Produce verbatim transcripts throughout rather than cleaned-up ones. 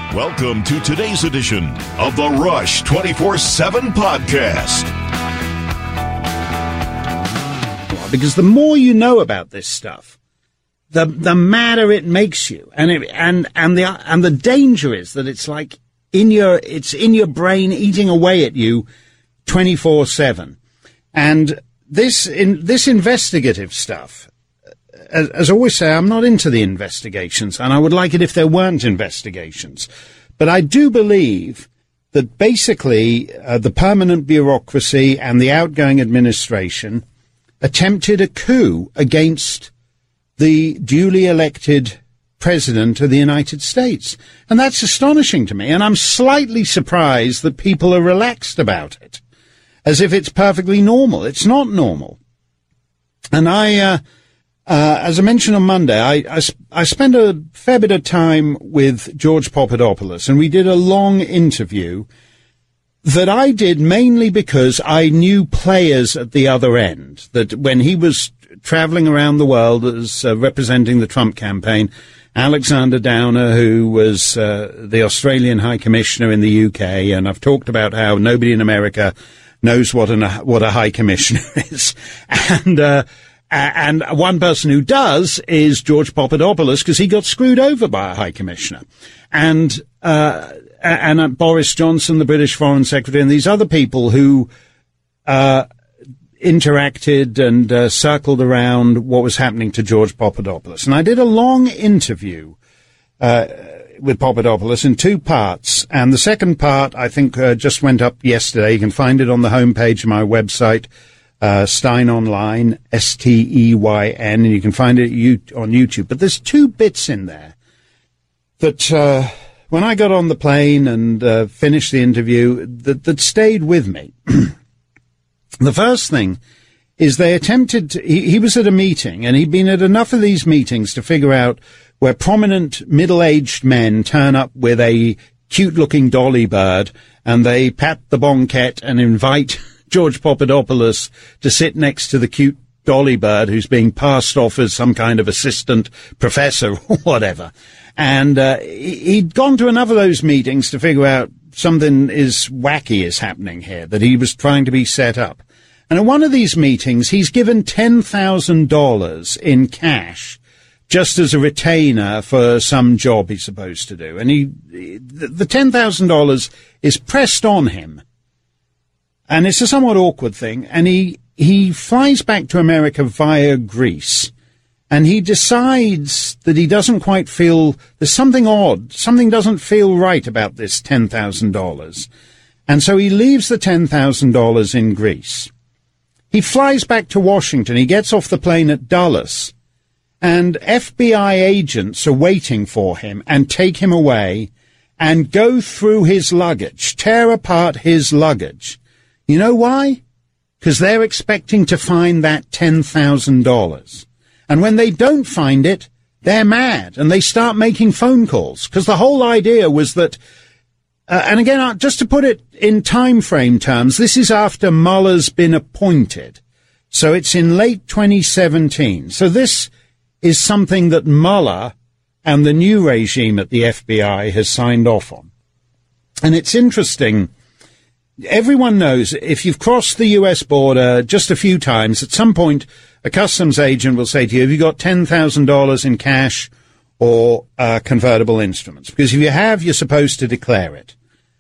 Welcome to today's edition of the Rush twenty-four seven podcast. Because the more you know about this stuff, the the madder it makes you, and it, and and the and the danger is that it's like in your it's in your brain eating away at you twenty-four seven. And this in this investigative stuff, as, as I always say, I'm not into the investigations, and I would like it if there weren't investigations. But I do believe that basically uh, the permanent bureaucracy and the outgoing administration attempted a coup against the duly elected president of the United States. And that's astonishing to me. And I'm slightly surprised that people are relaxed about it, as if it's perfectly normal. It's not normal. And I, uh, uh, as I mentioned on Monday, I, I, I spent a fair bit of time with George Papadopoulos, and we did a long interview that I did mainly because I knew players at the other end, that when he was traveling around the world as uh, representing the Trump campaign, Alexander Downer, who was uh, the Australian High Commissioner in the U K, and I've talked about how nobody in America knows what an, what a High Commissioner is. And, uh, and one person who does is George Papadopoulos, because he got screwed over by a High Commissioner. And, uh, and uh, Boris Johnson, the British Foreign Secretary, and these other people who uh interacted and uh, circled around what was happening to George Papadopoulos. And I did a long interview uh with Papadopoulos in two parts, and the second part, I think, uh, just went up yesterday. You can find it on the homepage of my website, uh Steyn Online, S T E Y N, and you can find it on YouTube. But there's two bits in there that uh when I got on the plane and uh, finished the interview, that, that stayed with me. The first thing is they attempted to, he, he was at a meeting, and he'd been at enough of these meetings to figure out where prominent middle-aged men turn up with a cute-looking dolly bird, and they pat the banquette and invite George Papadopoulos to sit next to the cute dolly bird who's being passed off as some kind of assistant professor or whatever. And uh, he'd gone to enough of those meetings to figure out something is wacky is happening here, that he was trying to be set up. And at one of these meetings, he's given ten thousand dollars in cash just as a retainer for some job he's supposed to do. And he, the ten thousand dollars is pressed on him. And it's a somewhat awkward thing. And he, he flies back to America via Greece. And he decides that he doesn't quite feel, there's something odd, something doesn't feel right about this ten thousand dollars. And so he leaves the ten thousand dollars in Greece. He flies back to Washington. He gets off the plane at Dulles, and F B I agents are waiting for him and take him away and go through his luggage, tear apart his luggage. You know why? Because they're expecting to find that ten thousand dollars. And when they don't find it, they're mad, and they start making phone calls. Because the whole idea was that, uh, and again, just to put it in time frame terms, this is after Mueller's been appointed. So it's in late twenty seventeen. So this is something that Mueller and the new regime at the F B I has signed off on. And it's interesting. Everyone knows if you've crossed the U S border just a few times, at some point a customs agent will say to you, have you got ten thousand dollars in cash or uh, convertible instruments? Because if you have, you're supposed to declare it.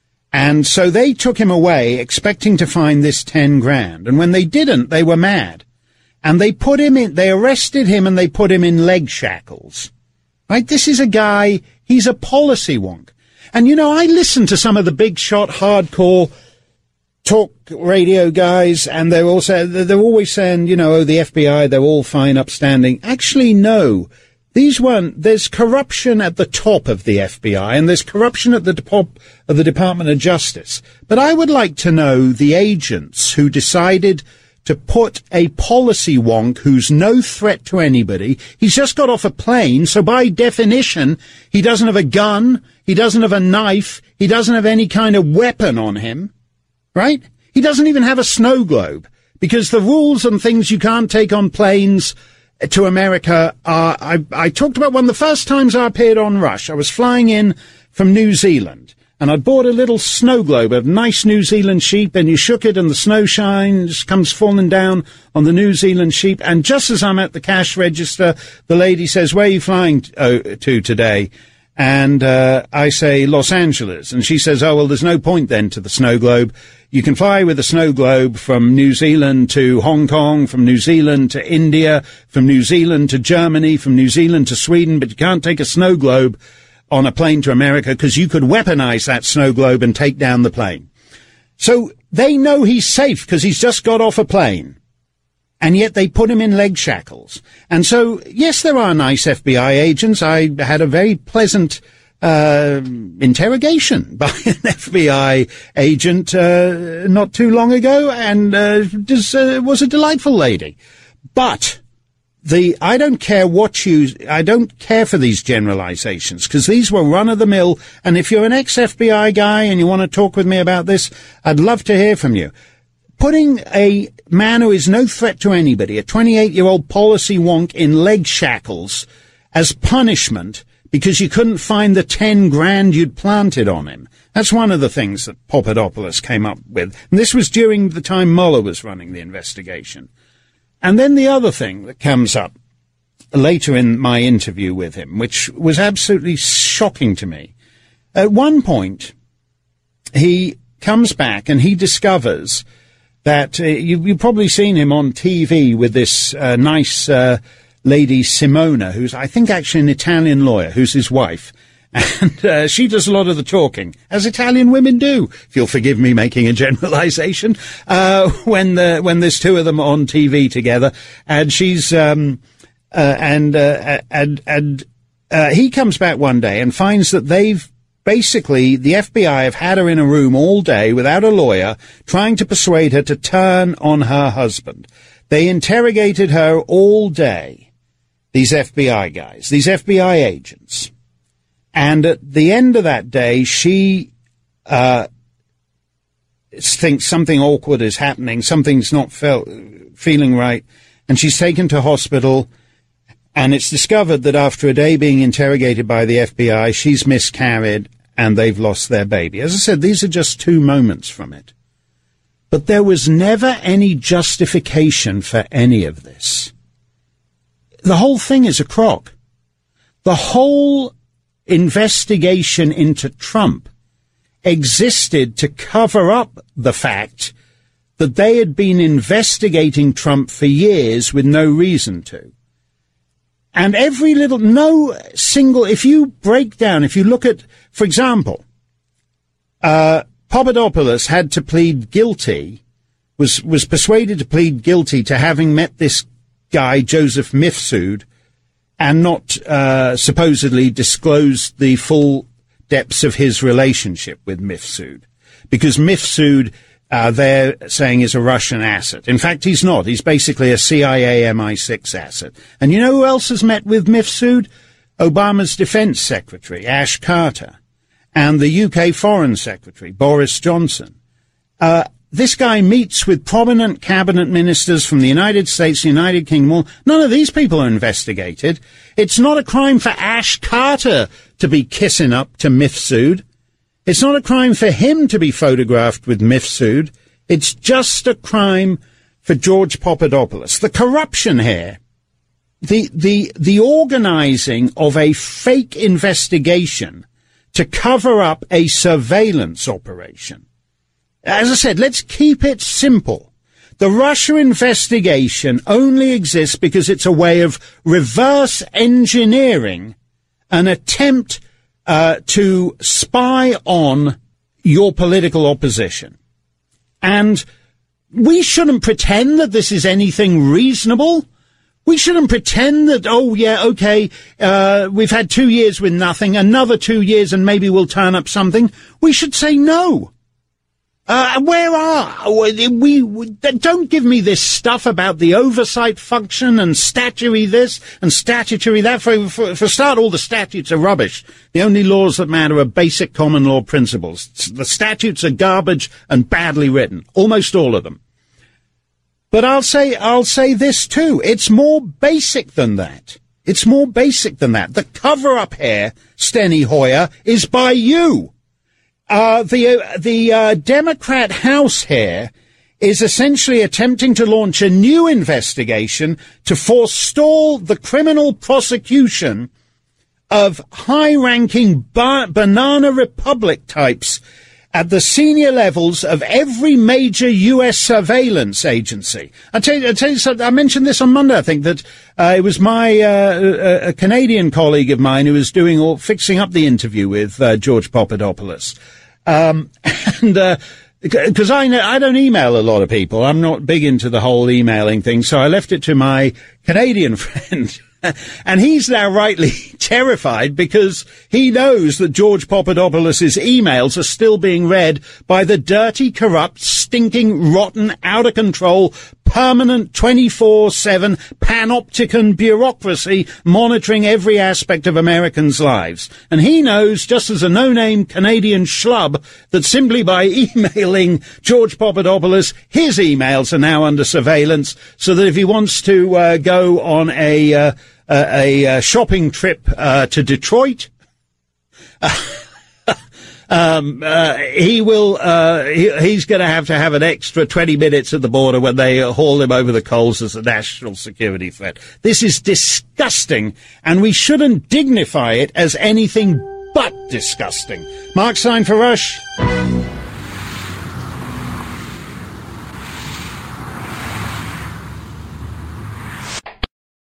And so they took him away expecting to find this ten grand. And when they didn't, they were mad. And they put him in, they arrested him and they put him in leg shackles. Right? This is a guy, he's a policy wonk. And you know, I listen to some of the big shot hardcore talk radio guys, and they're also, they're always saying, you know, oh, the F B I, they're all fine, upstanding. Actually, no. These weren't, there's corruption at the top of the F B I, and there's corruption at the top of the Department of Justice. But I would like to know the agents who decided to put a policy wonk who's no threat to anybody. He's just got off a plane, so by definition, he doesn't have a gun, he doesn't have a knife, he doesn't have any kind of weapon on him. Right? He doesn't even have a snow globe, because the rules and things you can't take on planes to America are, I, I talked about one of the first times I appeared on Rush. I was flying in from New Zealand. And I'd bought a little snow globe of nice New Zealand sheep, and you shook it and the snow shines, comes falling down on the New Zealand sheep. And just as I'm at the cash register, the lady says, where are you flying t- oh, to today? And uh, I say, Los Angeles. And she says, oh, well, there's no point then to the snow globe. You can fly with a snow globe from New Zealand to Hong Kong, from New Zealand to India, from New Zealand to Germany, from New Zealand to Sweden, but you can't take a snow globe on a plane to America because you could weaponize that snow globe and take down the plane. So they know he's safe because he's just got off a plane. And yet they put him in leg shackles. And so, yes, there are nice F B I agents. I had a very pleasant uh interrogation by an F B I agent uh, not too long ago, and uh, just, uh, was a delightful lady. But The, I don't care what you, I don't care for these generalizations, because these were run-of-the-mill, and if you're an ex-F B I guy and you want to talk with me about this, I'd love to hear from you. Putting a man who is no threat to anybody, a twenty-eight-year-old policy wonk, in leg shackles as punishment because you couldn't find the ten grand you'd planted on him. That's one of the things that Papadopoulos came up with. And this was during the time Mueller was running the investigation. And then the other thing that comes up later in my interview with him, which was absolutely shocking to me. At one point, he comes back and he discovers that uh, you, you've probably seen him on T V with this uh, nice uh, lady Simona, who's, I think, actually an Italian lawyer, who's his wife. And uh, she does a lot of the talking, as Italian women do, if you'll forgive me making a generalization, uh, when the, when there's two of them on T V together. And she's, um, uh, and, uh, and, and, uh, he comes back one day and finds that they've basically, the F B I have had her in a room all day without a lawyer, trying to persuade her to turn on her husband. They interrogated her all day, these F B I guys, these F B I agents. And at the end of that day, she uh thinks something awkward is happening, something's not felt, feeling right, and she's taken to hospital, and it's discovered that after a day being interrogated by the F B I, she's miscarried and they've lost their baby. As I said, these are just two moments from it. But there was never any justification for any of this. The whole thing is a crock. The whole investigation into Trump existed to cover up the fact that they had been investigating Trump for years with no reason to. And every little, no single, if you break down, if you look at, for example, uh, Papadopoulos had to plead guilty, was, was persuaded to plead guilty to having met this guy, Joseph Mifsud, and not uh, supposedly disclosed the full depths of his relationship with Mifsud. Because Mifsud, uh, they're saying, is a Russian asset. In fact, he's not. He's basically a C I A M I six asset. And you know who else has met with Mifsud? Obama's defense secretary, Ash Carter, and the U K foreign secretary, Boris Johnson. Uh, This guy meets with prominent cabinet ministers from the United States, the United Kingdom. None of these people are investigated. It's not a crime for Ash Carter to be kissing up to Mifsud. It's not a crime for him to be photographed with Mifsud. It's just a crime for George Papadopoulos. The corruption here, the, the, the organizing of a fake investigation to cover up a surveillance operation. As I said, let's keep it simple. The Russia investigation only exists because it's a way of reverse engineering an attempt uh, to spy on your political opposition. And we shouldn't pretend that this is anything reasonable. We shouldn't pretend that, oh, yeah, okay, uh, we've had two years with nothing, another two years and maybe we'll turn up something. We should say no. Uh, where are we, we? Don't give me this stuff about the oversight function and statutory this and statutory that. For, for, for start, all the statutes are rubbish. The only laws that matter are basic common law principles. The statutes are garbage and badly written, almost all of them. But I'll say, I'll say this too. It's more basic than that. It's more basic than that. The cover-up here, Steny Hoyer, is by you. Uh, the, uh, the, uh, Democrat House here is essentially attempting to launch a new investigation to forestall the criminal prosecution of high-ranking ba- banana republic types at the senior levels of every major U S surveillance agency. I tell you, I tell you something. I mentioned this on Monday. I think that uh, it was my uh, a, a Canadian colleague of mine who was doing or fixing up the interview with uh, George Papadopoulos, um, and because uh, I know I don't email a lot of people. I'm not big into the whole emailing thing, so I left it to my Canadian friend. And he's now rightly terrified because he knows that George Papadopoulos' emails are still being read by the dirty, corrupt, stinking, rotten, out-of-control, permanent twenty-four seven panopticon bureaucracy monitoring every aspect of Americans' lives. And he knows, just as a no-name Canadian schlub, that simply by emailing George Papadopoulos, his emails are now under surveillance, so that if he wants to uh, go on a uh, a, a shopping trip uh, to Detroit, uh, Um, uh, he will, uh, he, he's going to have to have an extra twenty minutes at the border when they uh, haul him over the coals as a national security threat. This is disgusting, and we shouldn't dignify it as anything but disgusting. Mark Stein for Rush.